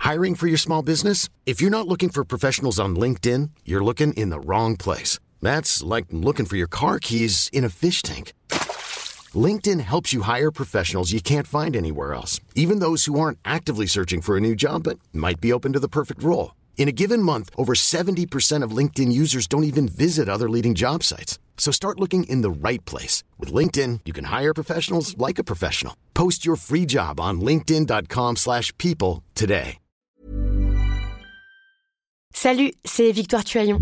Hiring for your small business? If you're not looking for professionals on LinkedIn, you're looking in the wrong place. That's like looking for your car keys in a fish tank. LinkedIn helps you hire professionals you can't find anywhere else, even those who aren't actively searching for a new job but might be open to the perfect role. In a given month, over 70% of LinkedIn users don't even visit other leading job sites. So start looking in the right place. With LinkedIn, you can hire professionals like a professional. Post your free job on linkedin.com/people today. Salut, c'est Victoire Tuaillon.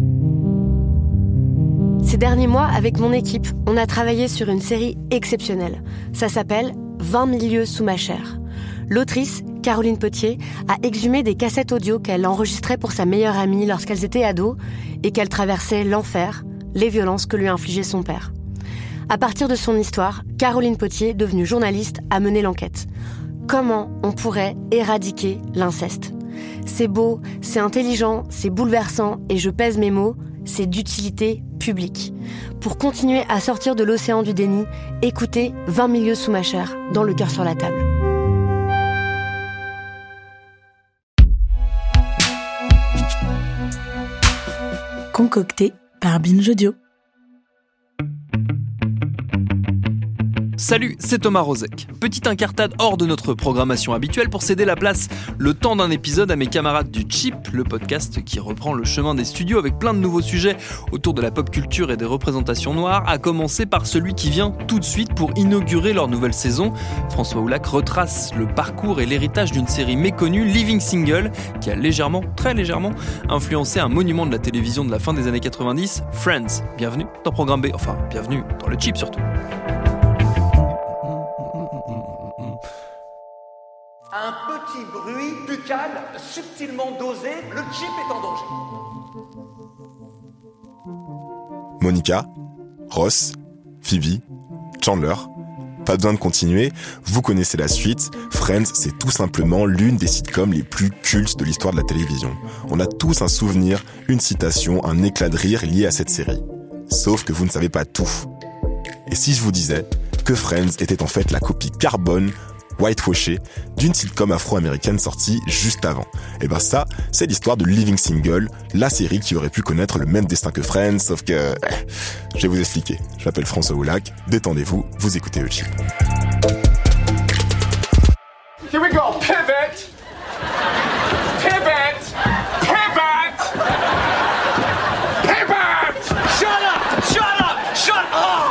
Ces derniers mois, avec mon équipe, on a travaillé sur une série exceptionnelle. Ça s'appelle « 20 000 lieues sous ma chair ». L'autrice, Caroline Potier, a exhumé des cassettes audio qu'elle enregistrait pour sa meilleure amie lorsqu'elles étaient ados et qu'elle traversait l'enfer, les violences que lui infligeait son père. À partir de son histoire, Caroline Potier, devenue journaliste, a mené l'enquête. Comment on pourrait éradiquer l'inceste ? C'est beau, c'est intelligent, c'est bouleversant et je pèse mes mots, c'est d'utilité publique. Pour continuer à sortir de l'océan du déni, écoutez 20 000 lieues sous ma chair, dans Le cœur sur la table. Concocté par Binge Audio. Salut, c'est Thomas Rozek. Petite incartade hors de notre programmation habituelle pour céder la place le temps d'un épisode à mes camarades du Chip, le podcast qui reprend le chemin des studios avec plein de nouveaux sujets autour de la pop culture et des représentations noires, à commencer par celui qui vient tout de suite pour inaugurer leur nouvelle saison. François Oulac retrace le parcours et l'héritage d'une série méconnue, Living Single, qui a légèrement, très légèrement, influencé un monument de la télévision de la fin des années 90, Friends. Bienvenue dans Programme B, enfin bienvenue dans le Chip surtout. Un petit bruit buccal subtilement dosé, le chip est en danger. Monica, Ross, Phoebe, Chandler. Pas besoin de continuer, vous connaissez la suite. Friends, c'est tout simplement l'une des sitcoms les plus cultes de l'histoire de la télévision. On a tous un souvenir, une citation, un éclat de rire lié à cette série. Sauf que vous ne savez pas tout. Et si je vous disais que Friends était en fait la copie carbone, whitewashée, d'une sitcom afro-américaine sortie juste avant. Et ben ça, c'est l'histoire de Living Single, la série qui aurait pu connaître le même destin que Friends, sauf que... je vais vous expliquer. Je m'appelle François Oulac, détendez-vous, vous écoutez le Chip. Here we go, pivot! Pivot! Pivot! Pivot! Shut up! Shut up! Shut up!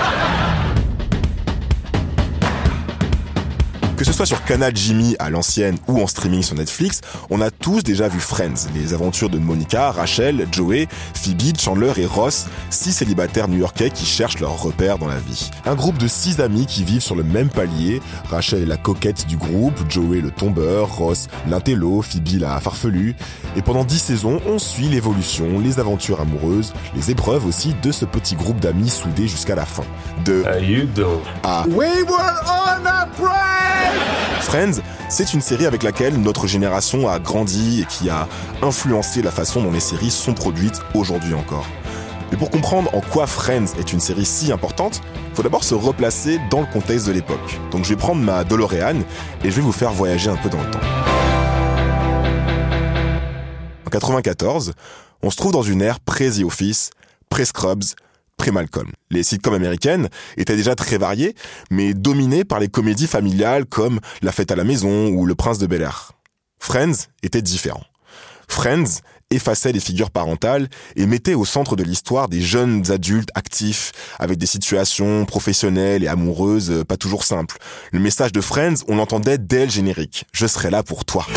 Que ce soit sur Canal Jimmy à l'ancienne ou en streaming sur Netflix, on a tous déjà vu Friends, les aventures de Monica, Rachel, Joey, Phoebe, Chandler et Ross, 6 célibataires new-yorkais qui cherchent leurs repères dans la vie. Un groupe de 6 amis qui vivent sur le même palier, Rachel est la coquette du groupe, Joey le tombeur, Ross l'intello, Phoebe la farfelue. Et pendant 10 saisons, on suit l'évolution, les aventures amoureuses, les épreuves aussi de ce petit groupe d'amis soudés jusqu'à la fin. De à We were on a break! Friends, c'est une série avec laquelle notre génération a grandi et qui a influencé la façon dont les séries sont produites aujourd'hui encore. Mais pour comprendre en quoi Friends est une série si importante, il faut d'abord se replacer dans le contexte de l'époque. Donc je vais prendre ma DeLorean et je vais vous faire voyager un peu dans le temps. En 94, on se trouve dans une ère pré-The Office, pré-Scrubs, pré-Malcolm. Les sitcoms américaines étaient déjà très variées, mais dominées par les comédies familiales comme La Fête à la maison ou Le Prince de Bel-Air. Friends était différent. Friends effaçait les figures parentales et mettait au centre de l'histoire des jeunes adultes actifs avec des situations professionnelles et amoureuses pas toujours simples. Le message de Friends, on l'entendait dès le générique. Je serai là pour toi.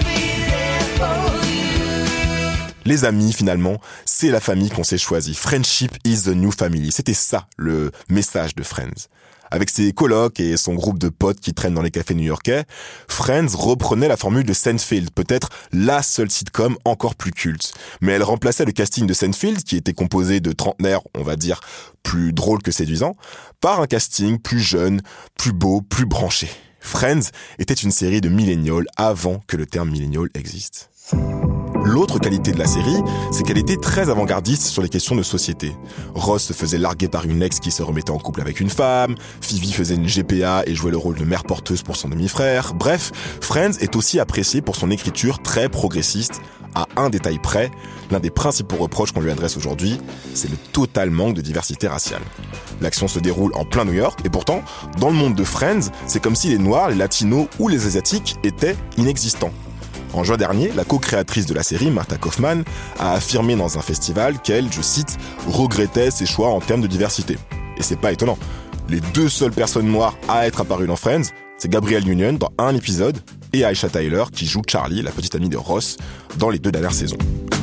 Les amis, finalement, c'est la famille qu'on s'est choisie. Friendship is the new family. C'était ça, le message de Friends. Avec ses colocs et son groupe de potes qui traînent dans les cafés new-yorkais, Friends reprenait la formule de Seinfeld, peut-être la seule sitcom encore plus culte. Mais elle remplaçait le casting de Seinfeld, qui était composé de trentenaires, on va dire, plus drôles que séduisants, par un casting plus jeune, plus beau, plus branché. Friends était une série de millennials avant que le terme millennial existe. L'autre qualité de la série, c'est qu'elle était très avant-gardiste sur les questions de société. Ross se faisait larguer par une ex qui se remettait en couple avec une femme, Phoebe faisait une GPA et jouait le rôle de mère porteuse pour son demi-frère. Bref, Friends est aussi apprécié pour son écriture très progressiste, à un détail près, l'un des principaux reproches qu'on lui adresse aujourd'hui, c'est le total manque de diversité raciale. L'action se déroule en plein New York, et pourtant, dans le monde de Friends, c'est comme si les Noirs, les Latinos ou les Asiatiques étaient inexistants. En juin dernier, la co-créatrice de la série, Martha Kaufman, a affirmé dans un festival qu'elle, je cite, regrettait ses choix en termes de diversité. Et c'est pas étonnant. Les 2 seules personnes noires à être apparues dans Friends, c'est Gabrielle Union dans un épisode et Aisha Tyler qui joue Charlie, la petite amie de Ross, dans les 2 dernières saisons.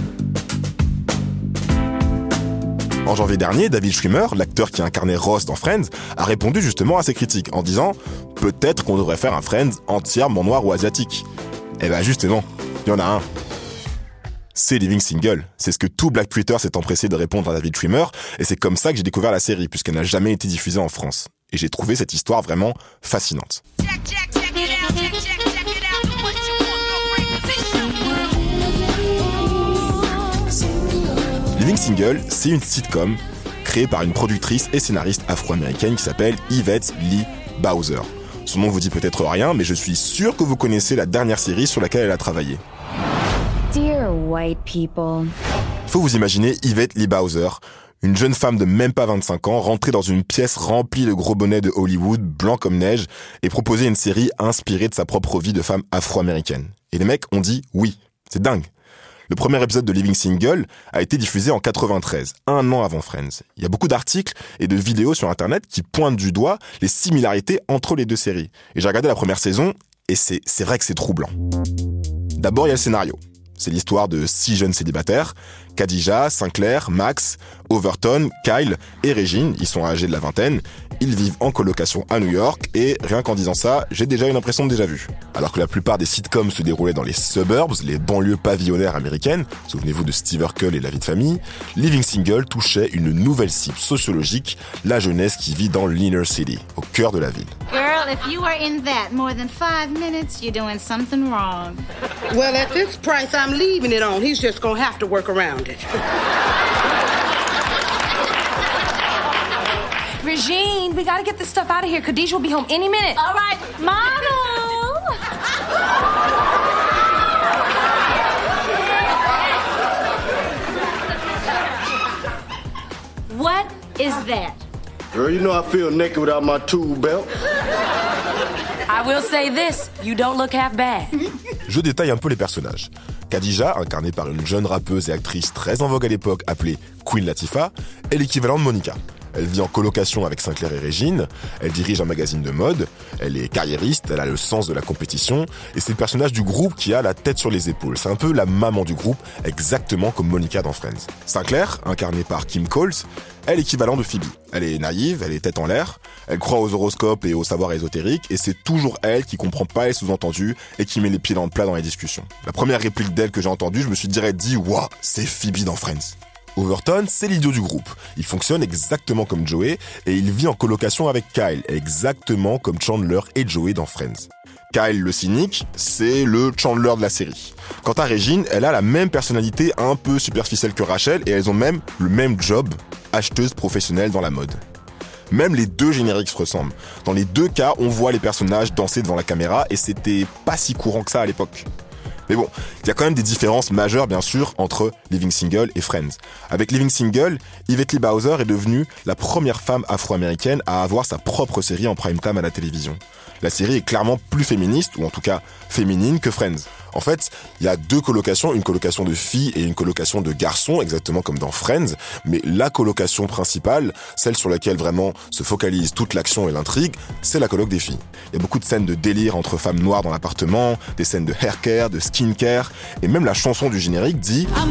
En janvier dernier, David Schwimmer, l'acteur qui incarnait Ross dans Friends, a répondu justement à ces critiques en disant « Peut-être qu'on devrait faire un Friends entièrement noir ou asiatique ». Eh ben justement, il y en a un. C'est Living Single. C'est ce que tout Black Twitter s'est empressé de répondre à David Schwimmer, et c'est comme ça que j'ai découvert la série, puisqu'elle n'a jamais été diffusée en France. Et j'ai trouvé cette histoire vraiment fascinante. Living Single, c'est une sitcom créée par une productrice et scénariste afro-américaine qui s'appelle Yvette Lee Bowser. Son nom vous dit peut-être rien, mais je suis sûr que vous connaissez la dernière série sur laquelle elle a travaillé. Dear white people. Faut vous imaginer Yvette Lee Bowser, une jeune femme de même pas 25 ans, rentrée dans une pièce remplie de gros bonnets de Hollywood, blanc comme neige, et proposer une série inspirée de sa propre vie de femme afro-américaine. Et les mecs ont dit oui. C'est dingue. Le premier épisode de Living Single a été diffusé en 93, un an avant Friends. Il y a beaucoup d'articles et de vidéos sur Internet qui pointent du doigt les similarités entre les 2 séries. Et j'ai regardé la première saison, et c'est vrai que c'est troublant. D'abord, il y a le scénario. C'est l'histoire de 6 jeunes célibataires, Khadija, Sinclair, Max, Overton, Kyle et Regine. Ils sont âgés de la vingtaine. Ils vivent en colocation à New York et rien qu'en disant ça, j'ai déjà une impression de déjà-vu. Alors que la plupart des sitcoms se déroulaient dans les suburbs, les banlieues pavillonnaires américaines, souvenez-vous de Steve Urkel et La vie de famille, Living Single touchait une nouvelle cible sociologique, la jeunesse qui vit dans l'inner city, au cœur de la ville. Girl, if you are in that more than 5 minutes, you're doing something wrong. Well, at this price, I'm leaving it on. He's just gonna have to work around it. Regine, we gotta get this stuff out of here. Khadijah will be home any minute. All right, model. What is that? Girl, you know I feel naked without my tool belt. I will say this, you don't look half bad. Je détaille un peu les personnages. Khadija, incarnée par une jeune rappeuse et actrice très en vogue à l'époque appelée Queen Latifah, est l'équivalent de Monica. Elle vit en colocation avec Sinclair et Regine, elle dirige un magazine de mode, elle est carriériste, elle a le sens de la compétition, et c'est le personnage du groupe qui a la tête sur les épaules. C'est un peu la maman du groupe, exactement comme Monica dans Friends. Sinclair, incarnée par Kim Coles, est l'équivalent de Phoebe. Elle est naïve, elle est tête en l'air, elle croit aux horoscopes et aux savoirs ésotériques, et c'est toujours elle qui comprend pas les sous-entendus et qui met les pieds dans le plat dans les discussions. La première réplique d'elle que j'ai entendue, je me suis direct dit « Waouh, c'est Phoebe dans Friends ». Overton, c'est l'idiot du groupe. Il fonctionne exactement comme Joey et il vit en colocation avec Kyle, exactement comme Chandler et Joey dans Friends. Kyle, le cynique, c'est le Chandler de la série. Quant à Regine, elle a la même personnalité un peu superficielle que Rachel et elles ont même le même job, acheteuse professionnelle dans la mode. Même les 2 génériques se ressemblent. Dans les 2 cas, on voit les personnages danser devant la caméra et c'était pas si courant que ça à l'époque. Mais bon, il y a quand même des différences majeures, bien sûr, entre Living Single et Friends. Avec Living Single, Yvette Lee Bowser est devenue la première femme afro-américaine à avoir sa propre série en prime time à la télévision. La série est clairement plus féministe, ou en tout cas féminine, que Friends. En fait, il y a 2 colocations, une colocation de filles et une colocation de garçons, exactement comme dans Friends, mais la colocation principale, celle sur laquelle vraiment se focalise toute l'action et l'intrigue, c'est la coloc des filles. Il y a beaucoup de scènes de délire entre femmes noires dans l'appartement, des scènes de hair care, de skin care, et même la chanson du générique dit «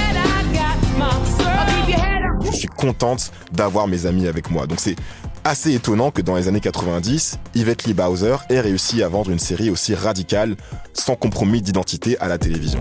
Je suis contente d'avoir mes amis avec moi ». Donc c'est assez étonnant que dans les années 90, Yvette Lee Bowser ait réussi à vendre une série aussi radicale, sans compromis d'identité à la télévision.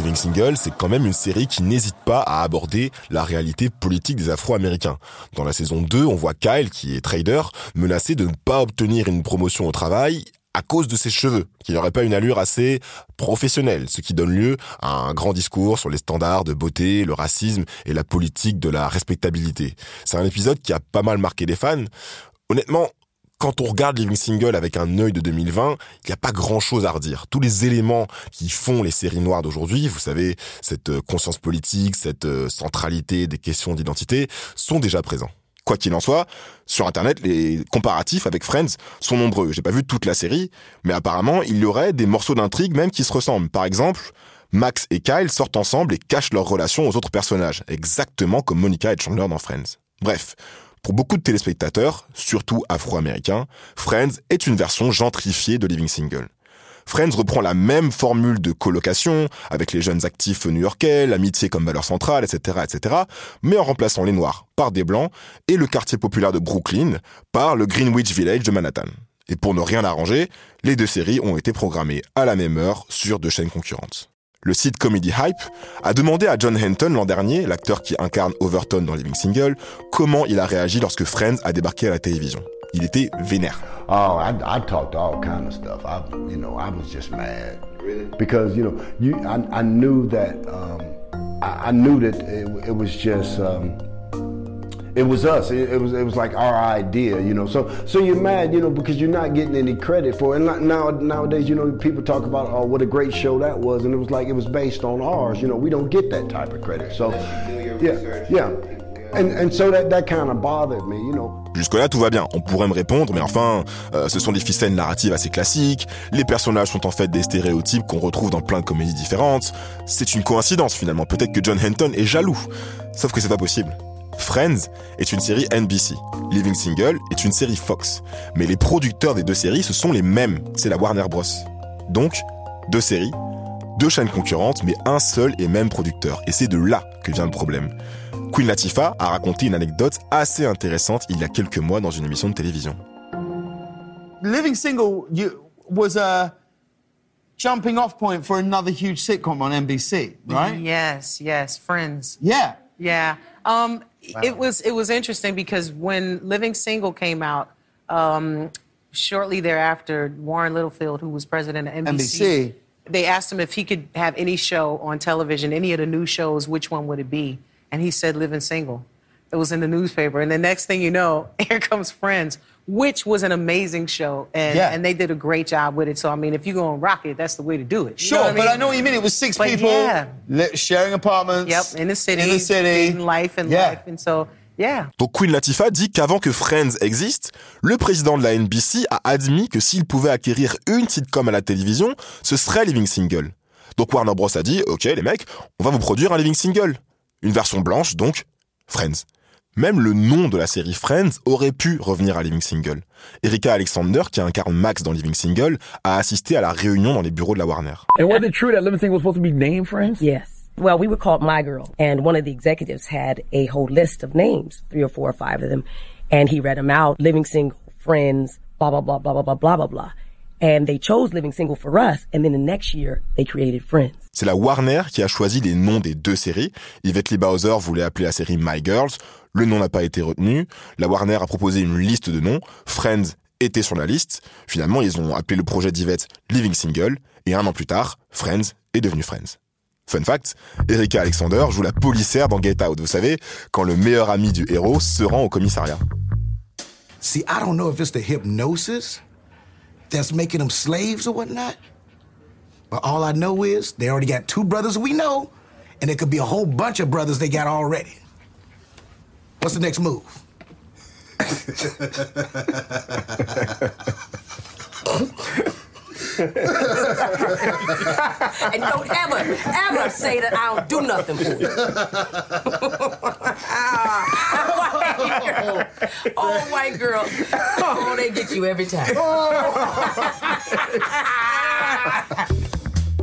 Living Single, c'est quand même une série qui n'hésite pas à aborder la réalité politique des Afro-Américains. Dans la saison 2, on voit Kyle, qui est trader, menacé de ne pas obtenir une promotion au travail à cause de ses cheveux, qui n'auraient pas une allure assez professionnelle, ce qui donne lieu à un grand discours sur les standards de beauté, le racisme et la politique de la respectabilité. C'est un épisode qui a pas mal marqué les fans. Honnêtement, quand on regarde Living Single avec un œil de 2020, il n'y a pas grand-chose à redire. Tous les éléments qui font les séries noires d'aujourd'hui, vous savez, cette conscience politique, cette centralité des questions d'identité, sont déjà présents. Quoi qu'il en soit, sur Internet, les comparatifs avec Friends sont nombreux. J'ai pas vu toute la série, mais apparemment, il y aurait des morceaux d'intrigue même qui se ressemblent. Par exemple, Max et Kyle sortent ensemble et cachent leur relation aux autres personnages, exactement comme Monica et Chandler dans Friends. Bref, pour beaucoup de téléspectateurs, surtout afro-américains, Friends est une version gentrifiée de Living Single. Friends reprend la même formule de colocation, avec les jeunes actifs new-yorkais, l'amitié comme valeur centrale, etc., mais en remplaçant les Noirs par des Blancs et le quartier populaire de Brooklyn par le Greenwich Village de Manhattan. Et pour ne rien arranger, les deux séries ont été programmées à la même heure sur deux chaînes concurrentes. Le site Comedy Hype a demandé à John Henton l'an dernier, l'acteur qui incarne Overton dans Living Single, comment il a réagi lorsque Friends a débarqué à la télévision. Il était vénère. Oh, I talked all kind of stuff. I was just mad. Really? Because, I knew that, I knew that it was just, it was us. It was like our idea, So you're mad, because you're not getting any credit for it. And nowadays, people talk about, oh, what a great show that was. And it was like, it was based on ours. We don't get that type of credit. So, yeah. And so that kind of bothered me, Jusque-là, tout va bien. On pourrait me répondre, mais enfin, ce sont des ficelles narratives assez classiques. Les personnages sont en fait des stéréotypes qu'on retrouve dans plein de comédies différentes. C'est une coïncidence, finalement. Peut-être que John Henton est jaloux. Sauf que c'est pas possible. Friends est une série NBC. Living Single est une série Fox. Mais les producteurs des deux séries, ce sont les mêmes. C'est la Warner Bros. Donc, deux séries, deux chaînes concurrentes, mais un seul et même producteur. Et c'est de là que vient le problème. Queen Latifah a raconté une anecdote assez intéressante il y a quelques mois dans une émission de télévision. Living Single was a jumping off point for another huge sitcom on NBC, right? Yes, Friends. Yeah. Yeah. Wow. It was interesting because when Living Single came out, shortly thereafter, Warren Littlefield, who was president of NBC, they asked him if he could have any show on television, any of the new shows, which one would it be? And he said Living Single. It was in the newspaper. And the next thing you know, here comes Friends, which was an amazing show. And they did a great job with it. So, I mean, if you're going to rock it, that's the way to do it. Sure, but I know what you mean. It was six people sharing apartments. Yep, in the city. Dating life and life. And so, yeah. Donc Queen Latifah dit qu'avant que Friends existe, le président de la NBC a admis que s'il pouvait acquérir une sitcom à la télévision, ce serait Living Single. Donc Warner Bros a dit, ok les mecs, on va vous produire un Living Single. Une version blanche, donc Friends. Même le nom de la série Friends aurait pu revenir à Living Single. Erika Alexander, qui incarne Max dans Living Single, a assisté à la réunion dans les bureaux de la Warner. And was it true that Living Single was supposed to be named Friends? Yes. Well, we were called My Girl, and one of the executives had a whole list of names, 3 or 4 or 5 of them, and he read them out, Living Single, Friends, blah, blah, blah, blah, blah, blah, blah, blah, blah. And they chose Living Single for us, and then the next year, they created Friends. C'est la Warner qui a choisi les noms des deux séries. Yvette Lee Bowser voulait appeler la série My Girls. Le nom n'a pas été retenu. La Warner a proposé une liste de noms. Friends était sur la liste. Finalement, ils ont appelé le projet d'Yvette Living Single. Et 1 an plus tard, Friends est devenu Friends. Fun fact, Erika Alexander joue la policière dans Get Out. Vous savez, quand le meilleur ami du héros se rend au commissariat. See, I don't know if it's the hypnosis that's making them slaves or whatnot. But all I know is they already got 2 brothers we know, and there could be a whole bunch of brothers they got already. What's the next move? And don't ever say that I don't do nothing for you. White girl. Oh, they get you every time.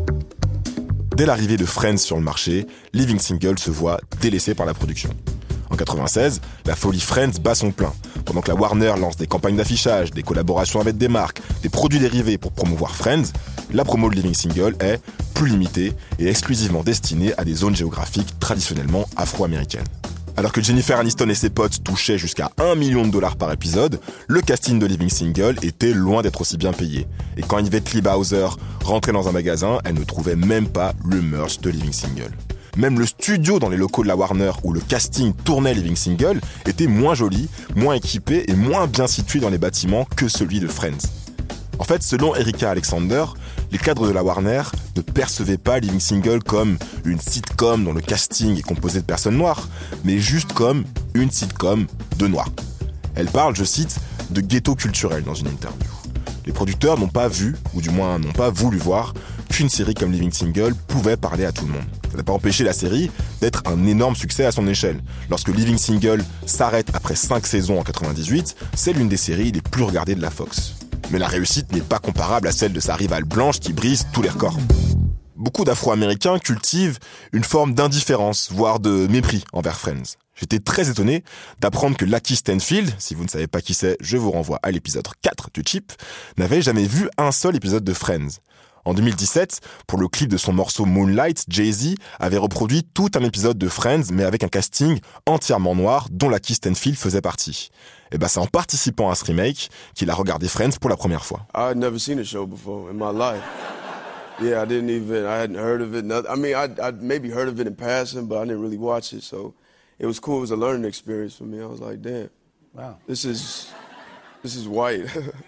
Dès l'arrivée de Friends sur le marché, Living Single se voit délaissé par la production. En 96, la folie Friends bat son plein. Pendant que la Warner lance des campagnes d'affichage, des collaborations avec des marques, des produits dérivés pour promouvoir Friends, la promo de Living Single est plus limitée et exclusivement destinée à des zones géographiques traditionnellement afro-américaines. Alors que Jennifer Aniston et ses potes touchaient jusqu'à $1 million par épisode, le casting de Living Single était loin d'être aussi bien payé. Et quand Yvette Lee Bowser rentrait dans un magasin, elle ne trouvait même pas le merch de Living Single. Même le studio dans les locaux de la Warner où le casting tournait Living Single était moins joli, moins équipé et moins bien situé dans les bâtiments que celui de Friends. En fait, selon Erika Alexander, les cadres de la Warner ne percevaient pas Living Single comme une sitcom dont le casting est composé de personnes noires, mais juste comme une sitcom de noirs. Elle parle, je cite, de ghetto culturel dans une interview. Les producteurs n'ont pas vu, ou du moins n'ont pas voulu voir, qu'une série comme Living Single pouvait parler à tout le monde. Ça n'a pas empêché la série d'être un énorme succès à son échelle. Lorsque Living Single s'arrête après 5 saisons en 98, c'est l'une des séries les plus regardées de la Fox. Mais la réussite n'est pas comparable à celle de sa rivale blanche qui brise tous les records. Beaucoup d'Afro-Américains cultivent une forme d'indifférence, voire de mépris envers Friends. J'étais très étonné d'apprendre que Lakeith Stanfield, si vous ne savez pas qui c'est, je vous renvoie à l'épisode 4 du Chip, n'avait jamais vu un seul épisode de Friends. En 2017, pour le clip de son morceau Moonlight, Jay-Z avait reproduit tout un épisode de Friends, mais avec un casting entièrement noir, dont Lakeith Stanfield faisait partie. Et c'est en participant à ce remake qu'il a regardé Friends pour la première fois. I had never seen a show before in my life. Yeah, I hadn't heard of it. I mean, I'd maybe heard of it in passing, but I didn't really watch it, so it was cool. It was a learning experience for me. I was like, damn, wow, this is white.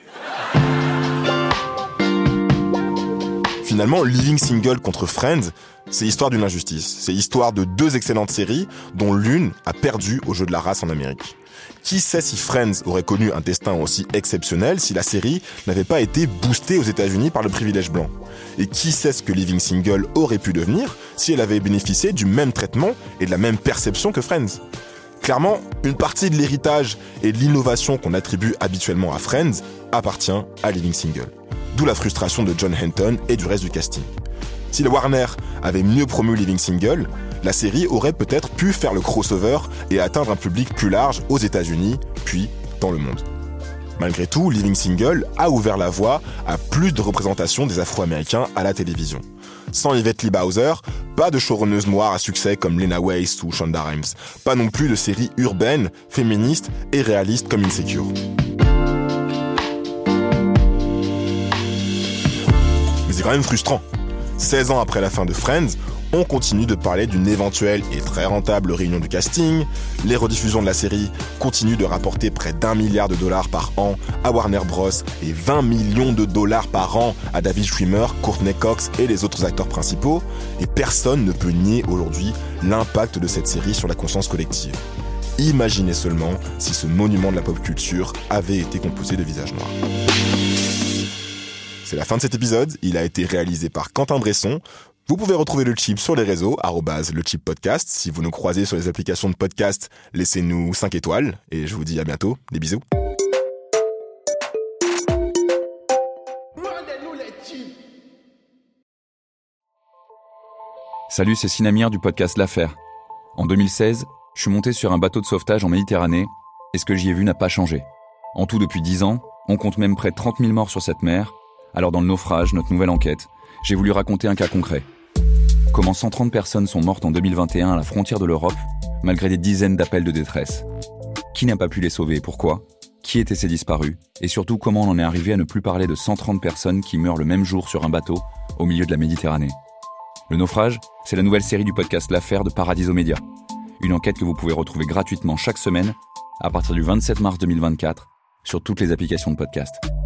Finalement, Living Single contre Friends, c'est l'histoire d'une injustice. C'est l'histoire de 2 excellentes séries, dont l'une a perdu au jeu de la race en Amérique. Qui sait si Friends aurait connu un destin aussi exceptionnel si la série n'avait pas été boostée aux États-Unis par le privilège blanc? Et qui sait ce que Living Single aurait pu devenir si elle avait bénéficié du même traitement et de la même perception que Friends? Clairement, une partie de l'héritage et de l'innovation qu'on attribue habituellement à Friends appartient à Living Single. D'où la frustration de John Henton et du reste du casting. Si la Warner avait mieux promu Living Single, la série aurait peut-être pu faire le crossover et atteindre un public plus large aux États-Unis, puis dans le monde. Malgré tout, Living Single a ouvert la voie à plus de représentation des Afro-Américains à la télévision. Sans Yvette Lee Bowser, pas de showrunneuse noire à succès comme Lena Waithe ou Shonda Rhimes, pas non plus de séries urbaines, féministes et réalistes comme Insecure. Mais c'est quand même frustrant. 16 ans après la fin de Friends, on continue de parler d'une éventuelle et très rentable réunion de casting. Les rediffusions de la série continuent de rapporter près d'$1 milliard par an à Warner Bros. Et $20 millions par an à David Schwimmer, Courtney Cox et les autres acteurs principaux. Et personne ne peut nier aujourd'hui l'impact de cette série sur la conscience collective. Imaginez seulement si ce monument de la pop culture avait été composé de visages noirs. C'est la fin de cet épisode. Il a été réalisé par Quentin Bresson. Vous pouvez retrouver le Chip sur les réseaux, @lechipodcast. Si vous nous croisez sur les applications de podcast, laissez-nous 5 étoiles. Et je vous dis à bientôt. Des bisous. Salut, c'est Sinamir du podcast L'Affaire. En 2016, je suis monté sur un bateau de sauvetage en Méditerranée et ce que j'y ai vu n'a pas changé. En tout, depuis 10 ans, on compte même près de 30 000 morts sur cette mer. Alors dans le naufrage, notre nouvelle enquête, j'ai voulu raconter un cas concret. Comment 130 personnes sont mortes en 2021 à la frontière de l'Europe, malgré des dizaines d'appels de détresse. Qui n'a pas pu les sauver et pourquoi? Qui étaient ces disparus? Et surtout, comment on en est arrivé à ne plus parler de 130 personnes qui meurent le même jour sur un bateau, au milieu de la Méditerranée? Le naufrage, c'est la nouvelle série du podcast L'Affaire de Paradiso Media. Une enquête que vous pouvez retrouver gratuitement chaque semaine, à partir du 27 mars 2024, sur toutes les applications de podcast.